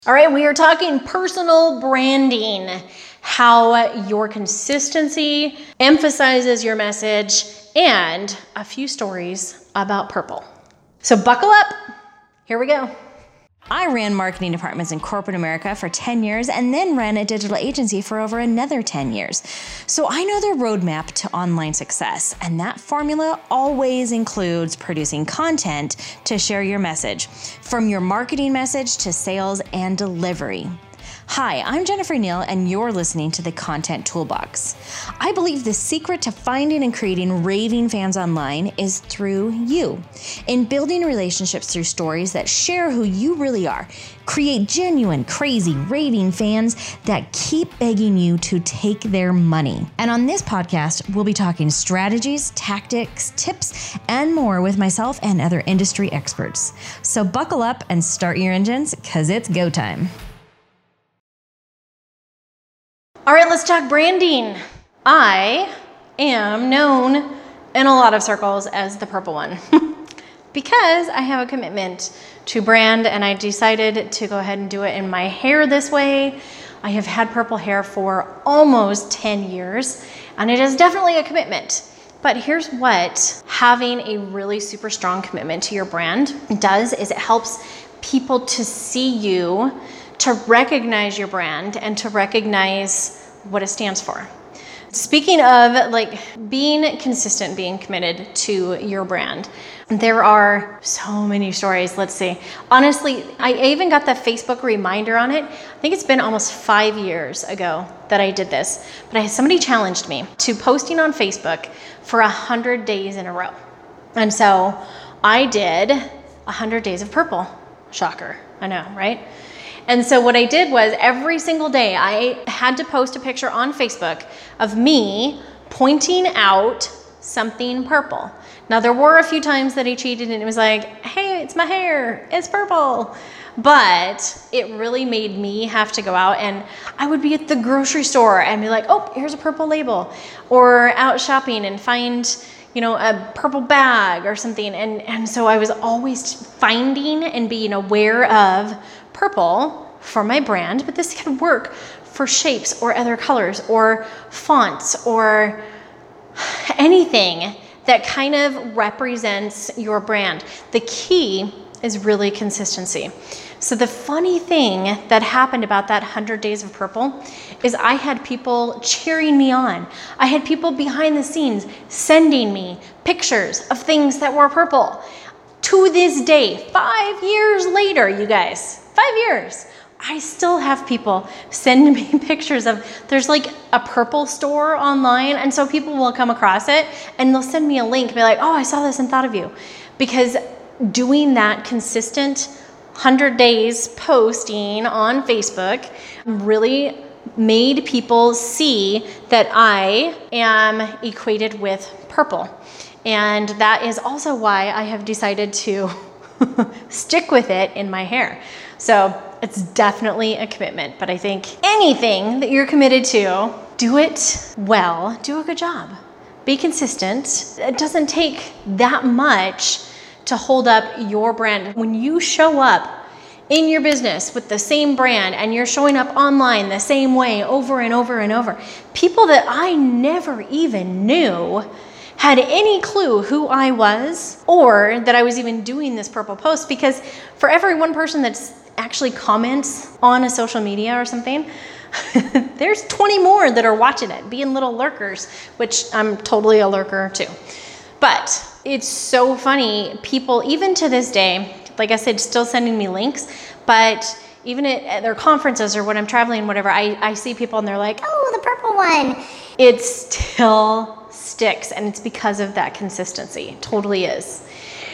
All right, we are talking personal branding, how your consistency emphasizes your message, and a few stories about purple. So buckle up, here we go. I ran marketing departments in corporate America for 10 years and then ran a digital agency for over another 10 years. So I know the roadmap to online success, and that formula always includes producing content to share your message, from your marketing message to sales and delivery. Hi, I'm Jennifer Neal, and you're listening to the Content Toolbox. I believe the secret to finding and creating raving fans online is through you. In building relationships through stories that share who you really are, create genuine, crazy, raving fans that keep begging you to take their money. And on this podcast, we'll be talking strategies, tactics, tips, and more with myself and other industry experts. So buckle up and start your engines, because it's go time. All right, let's talk branding. I am known in a lot of circles as the purple one because I have a commitment to brand, and I decided to go ahead and do it in my hair this way. I have had purple hair for almost 10 years, and it is definitely a commitment. But here's what having a really super strong commitment to your brand does is it helps people to see you, to recognize your brand, and to recognize what it stands for. Speaking of being consistent, being committed to your brand, there are so many stories. Let's see. Honestly, I even got the Facebook reminder on it. I think it's been almost 5 years ago that I did this, but somebody challenged me to posting on Facebook for 100 days in a row. And so I did 100 days of purple. Shocker. I know, right? And so what I did was every single day I had to post a picture on Facebook of me pointing out something purple. Now there were a few times that I cheated and it was like, hey, it's my hair, it's purple. But it really made me have to go out, and I would be at the grocery store and be like, oh, here's a purple label, or out shopping and find a purple bag or something. And so I was always finding and being aware of purple for my brand, but this could work for shapes or other colors or fonts or anything that kind of represents your brand. The key is really consistency. So the funny thing that happened about that 100 days of purple is I had people cheering me on. I had people behind the scenes sending me pictures of things that were purple. To this day, 5 years later, you guys, 5 years, I still have people send me pictures of, there's like a purple store online, and so people will come across it and they'll send me a link and be like, oh, I saw this and thought of you. Because doing that consistent 100 days posting on Facebook really made people see that I am equated with purple. And that is also why I have decided to stick with it in my hair. So it's definitely a commitment, but I think anything that you're committed to, do it well, do a good job. Be consistent. It doesn't take that much to hold up your brand. When you show up in your business with the same brand and you're showing up online the same way over and over and over, people that I never even knew had any clue who I was or that I was even doing this purple post, because for every one person that's actually comments on a social media or something, there's 20 more that are watching it, being little lurkers, which I'm totally a lurker too. But it's so funny. People, even to this day, like I said, still sending me links, but even at their conferences or when I'm traveling, whatever, I see people and they're like, oh, the purple one. It still sticks, and it's because of that consistency. It totally is.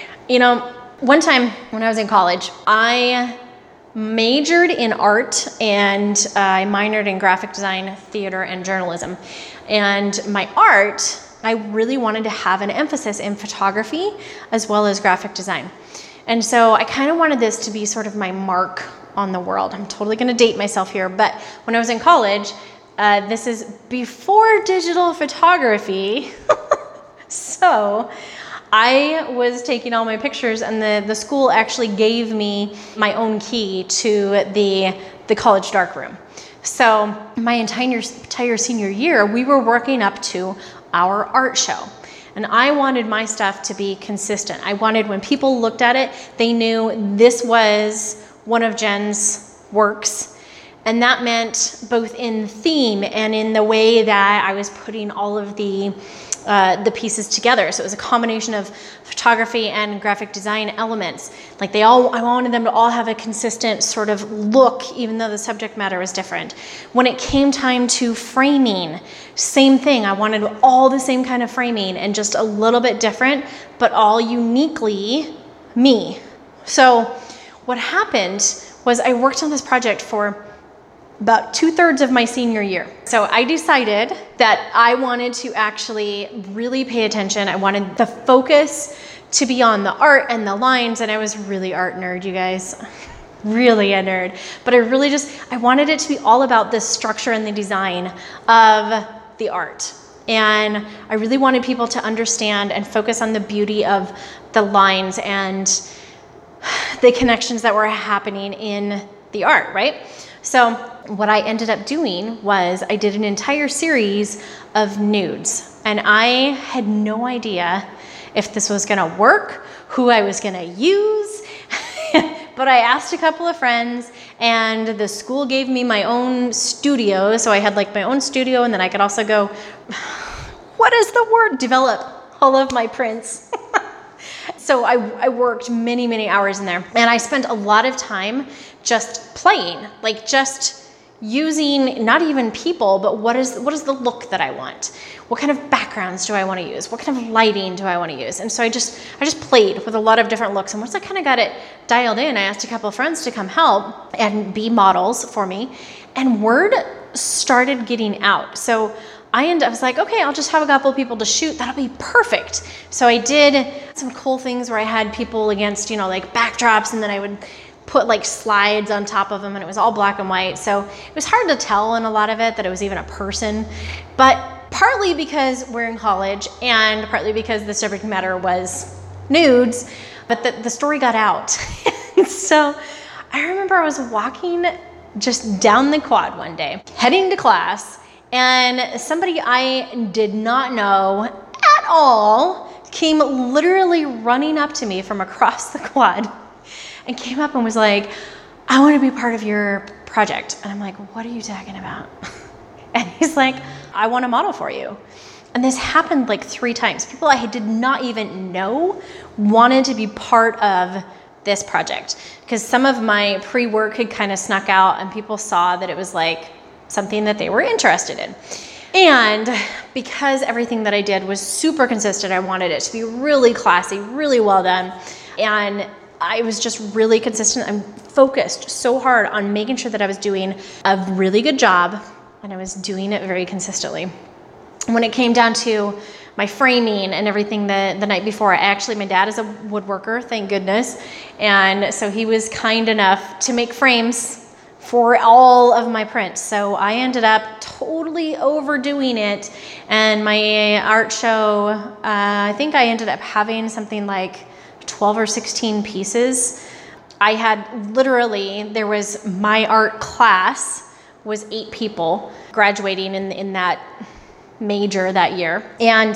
One time when I was in college, I majored in art and I minored in graphic design, theater, and journalism. And my art, I really wanted to have an emphasis in photography as well as graphic design. And so I kind of wanted this to be sort of my mark on the world. I'm totally going to date myself here, but when I was in college, this is before digital photography. So I was taking all my pictures, and the school actually gave me my own key to the college darkroom. So my entire senior year, we were working up to our art show. And I wanted my stuff to be consistent. I wanted when people looked at it, they knew this was one of Jen's works. And that meant both in theme and in the way that I was putting all of the pieces together. So it was a combination of photography and graphic design elements. Like I wanted them to all have a consistent sort of look, even though the subject matter was different. When it came time to framing, same thing. I wanted all the same kind of framing and just a little bit different, but all uniquely me. So what happened was I worked on this project for about 2/3 of my senior year. So I decided that I wanted to actually really pay attention. I wanted the focus to be on the art and the lines, and I was really art nerd, you guys. Really a nerd. But I wanted it to be all about the structure and the design of the art. And I really wanted people to understand and focus on the beauty of the lines and the connections that were happening in the art, right? So what I ended up doing was I did an entire series of nudes, and I had no idea if this was gonna work, who I was gonna use, but I asked a couple of friends, and the school gave me my own studio, so I had like my own studio, and then I could also go, what is the word? Develop all of my prints. So I worked many, many hours in there, and I spent a lot of time just playing, like just using not even people, but what is the look that I want? What kind of backgrounds do I want to use? What kind of lighting do I want to use? And so I just played with a lot of different looks. And once I kind of got it dialed in, I asked a couple of friends to come help and be models for me, and word started getting out. So I was like, okay, I'll just have a couple of people to shoot. That'll be perfect. So I did some cool things where I had people against, like backdrops, and then I would put like slides on top of them, and it was all black and white. So it was hard to tell in a lot of it that it was even a person, but partly because we're in college and partly because the subject matter was nudes, but the story got out. So I remember I was walking just down the quad one day, heading to class, and somebody I did not know at all came literally running up to me from across the quad and came up and was like, I want to be part of your project. And I'm like, what are you talking about? And he's like, I want to model for you. And this happened like 3 times. People I did not even know wanted to be part of this project, because some of my pre-work had kind of snuck out and people saw that it was like something that they were interested in. And because everything that I did was super consistent, I wanted it to be really classy, really well done. And I was just really consistent. I'm focused so hard on making sure that I was doing a really good job, and I was doing it very consistently. When it came down to my framing and everything the night before, my dad is a woodworker, thank goodness. And so he was kind enough to make frames for all of my prints. So I ended up totally overdoing it. And my art show, I think I ended up having something like 12 or 16 pieces. I had there was my art class was 8 people graduating in that major that year. And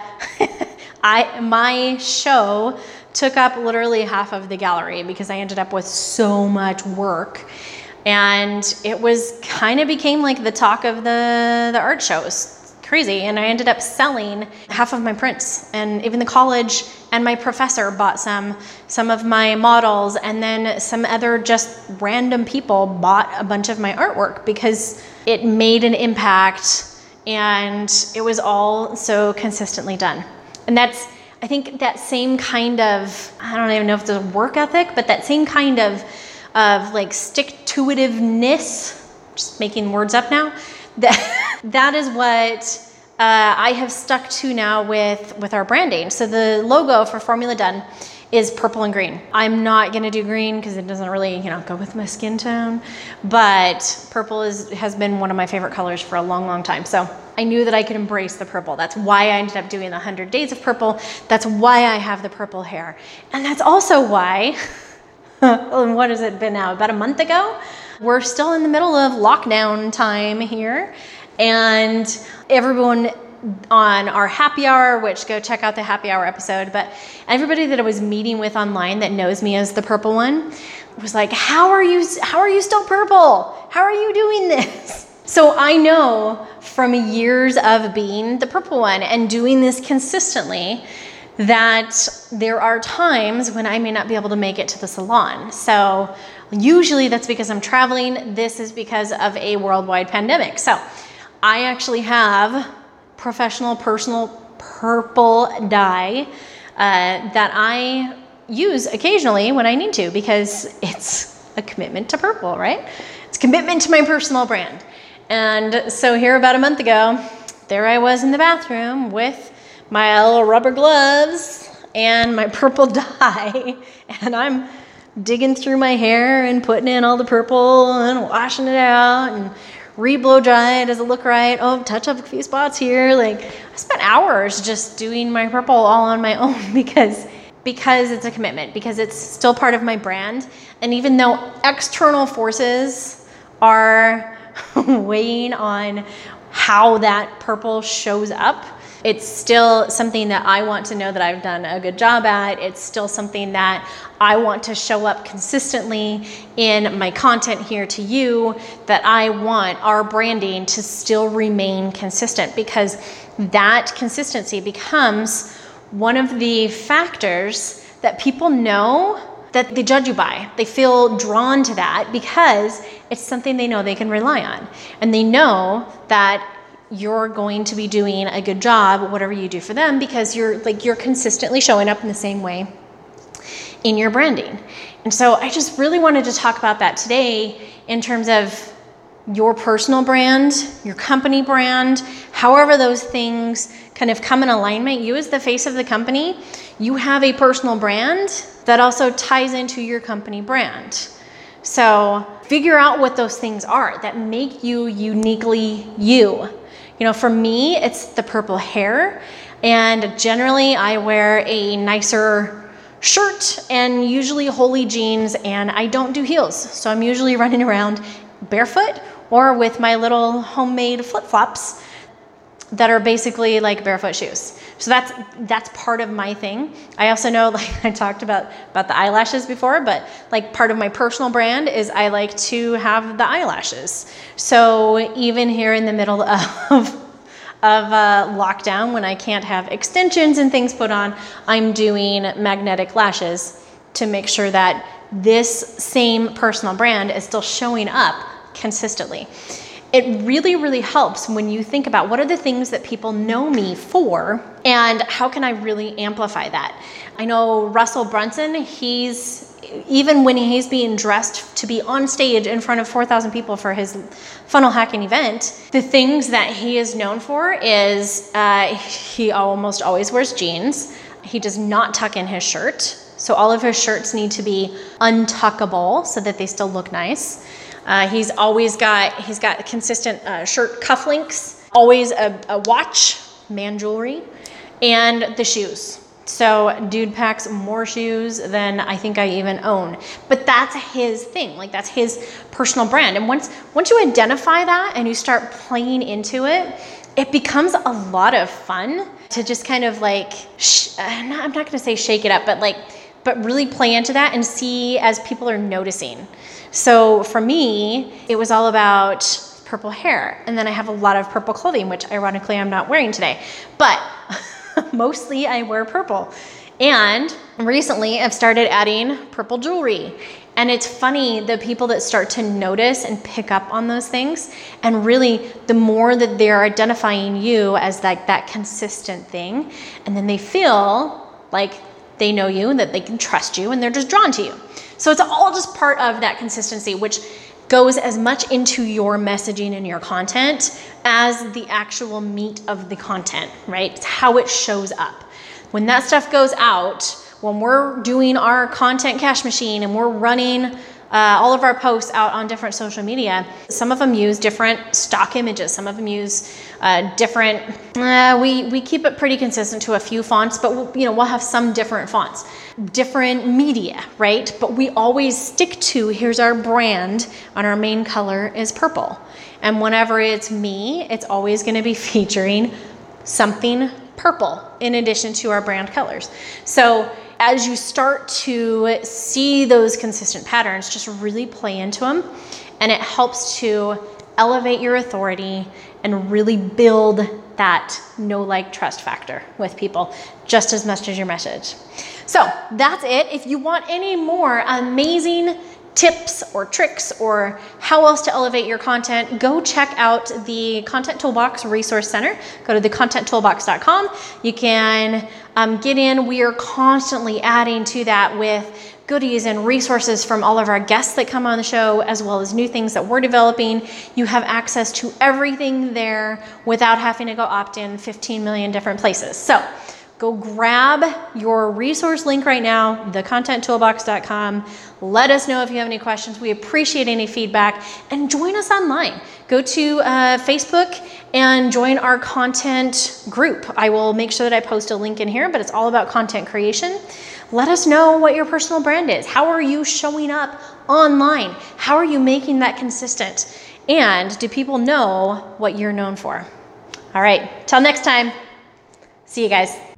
my show took up literally half of the gallery because I ended up with so much work. And it became like the talk of the art shows. Crazy. And I ended up selling half of my prints, and even the college and my professor bought some of my models, and then some other just random people bought a bunch of my artwork because it made an impact and it was all so consistently done. And I think that same kind of, I don't even know if it's a work ethic, but that same kind of like stick-to-itiveness, just making words up now, that is what I have stuck to now with our branding. So the logo for Formula Done is purple and green. I'm not gonna do green because it doesn't really, go with my skin tone, but purple has been one of my favorite colors for a long, long time. So I knew that I could embrace the purple. That's why I ended up doing the 100 Days of Purple. That's why I have the purple hair. And that's also why, what has it been now? About a month ago? We're still in the middle of lockdown time here. And everyone on our happy hour, which go check out the happy hour episode, but everybody that I was meeting with online that knows me as the purple one was like, how are you still purple? How are you doing this? So I know from years of being the purple one and doing this consistently that there are times when I may not be able to make it to the salon. So usually that's because I'm traveling. This is because of a worldwide pandemic. So I actually have professional personal purple dye that I use occasionally when I need to, because it's a commitment to purple, right? It's a commitment to my personal brand. And so here about a month ago, there I was in the bathroom with my little rubber gloves and my purple dye, and I'm digging through my hair and putting in all the purple and washing it out and re-blow dry it. Does it look right? Oh, touch up a few spots here. Like, I spent hours just doing my purple all on my own because it's a commitment, because it's still part of my brand. And even though external forces are weighing on how that purple shows up, it's still something that I want to know that I've done a good job at. It's still something that I want to show up consistently in my content here to you, that I want our branding to still remain consistent, because that consistency becomes one of the factors that people know that they judge you by. They feel drawn to that because it's something they know they can rely on. And they know that you're going to be doing a good job, whatever you do for them, because you're consistently showing up in the same way in your branding. And so I just really wanted to talk about that today in terms of your personal brand, your company brand, however those things kind of come in alignment. You as the face of the company, you have a personal brand that also ties into your company brand. So figure out what those things are that make you uniquely you. For me, it's the purple hair, and generally I wear a nicer shirt and usually holey jeans, and I don't do heels. So I'm usually running around barefoot or with my little homemade flip-flops that are basically like barefoot shoes. So that's part of my thing. I also know, like I talked about the eyelashes before, but like part of my personal brand is I like to have the eyelashes. So even here in the middle of lockdown, when I can't have extensions and things put on, I'm doing magnetic lashes to make sure that this same personal brand is still showing up consistently. It really, really helps when you think about what are the things that people know me for and how can I really amplify that. I know Russell Brunson, even when he's being dressed to be on stage in front of 4,000 people for his funnel hacking event, the things that he is known for is he almost always wears jeans. He does not tuck in his shirt. So all of his shirts need to be untuckable so that they still look nice. He's got consistent shirt cufflinks, always a watch, man jewelry, and the shoes. So dude packs more shoes than I think I even own. But that's his thing, like that's his personal brand. And once you identify that and you start playing into it, it becomes a lot of fun to just kind of like, I'm not gonna say shake it up, but really play into that and see as people are noticing. So for me, it was all about purple hair. And then I have a lot of purple clothing, which ironically I'm not wearing today. But mostly I wear purple. And recently I've started adding purple jewelry. And it's funny, the people that start to notice and pick up on those things, and really the more that they're identifying you as like that consistent thing, and then they feel like they know you and that they can trust you and they're just drawn to you. So it's all just part of that consistency, which goes as much into your messaging and your content as the actual meat of the content, right? It's how it shows up. When that stuff goes out, when we're doing our content cash machine and we're running all of our posts out on different social media, some of them use different stock images. Some of them use different, we keep it pretty consistent to a few fonts, but we'll have some different fonts, different media, right? But we always stick to, here's our brand, and our main color is purple. And whenever it's me, it's always gonna be featuring something purple in addition to our brand colors. So as you start to see those consistent patterns, just really play into them, and it helps to elevate your authority and really build that know, like, trust factor with people just as much as your message. So that's it. If you want any more amazing tips or tricks or how else to elevate your content, go check out the Content Toolbox Resource Center. Go to thecontenttoolbox.com. You can get in. We are constantly adding to that with goodies and resources from all of our guests that come on the show, as well as new things that we're developing. You have access to everything there without having to go opt in 15 million different places. So go grab your resource link right now, thecontenttoolbox.com. Let us know if you have any questions. We appreciate any feedback, and join us online. Go to Facebook and join our content group. I will make sure that I post a link in here, but it's all about content creation. Let us know what your personal brand is. How are you showing up online? How are you making that consistent? And do people know what you're known for? All right, till next time. See you guys.